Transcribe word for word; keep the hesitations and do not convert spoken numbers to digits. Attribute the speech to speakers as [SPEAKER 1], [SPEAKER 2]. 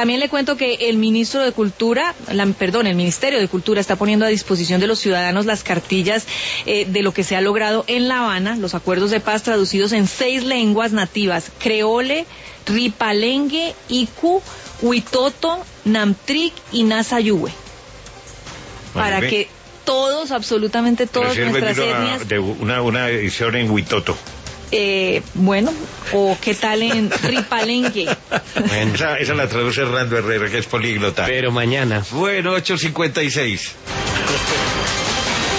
[SPEAKER 1] También le cuento que el ministro de Cultura, la, perdón, el Ministerio de Cultura está poniendo a disposición de los ciudadanos las cartillas eh, de lo que se ha logrado en La Habana, los acuerdos de paz traducidos en seis lenguas nativas: creole, ripalengue, iku, huitoto, namtric y nasayue. Para
[SPEAKER 2] Vale,
[SPEAKER 1] que todos, absolutamente todos nuestras etnias...
[SPEAKER 2] De una, una edición en huitoto.
[SPEAKER 1] Eh, bueno, o qué tal en ripalengue.
[SPEAKER 2] Bueno, esa, esa la traduce Hernando Herrera, que es políglota.
[SPEAKER 3] Pero mañana.
[SPEAKER 2] Bueno, ocho cincuenta y seis.